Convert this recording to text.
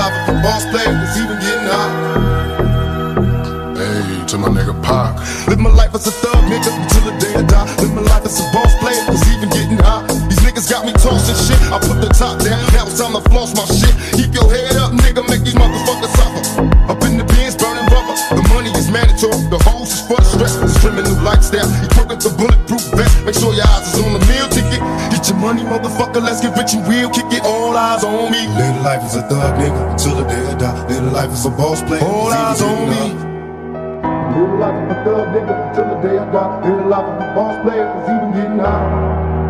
life of a boss player, it's even getting hot. Hey, to my nigga Pac. Live my life as a thug nigga until the day I die. Live my life as a boss player, it's even getting hot. These niggas got me tossing shit, I put the top down, now it's time to floss my shit. Keep your head up, nigga, make these motherfuckers suffer. Up in the bins, burning rubber, the money is mandatory. The hoes is for the stress, it's trimming new lifestyle. You working the bulletproof vest, make sure your eyes is on the meal ticket. Get your money, motherfucker, let's get rich and real. Kick it, all eyes on me. Live life as a thug nigga until the day I die. Live life as a boss player, all eyes on me. Live life as a thug nigga until the day I die. Live life as a boss player, it's even getting hot.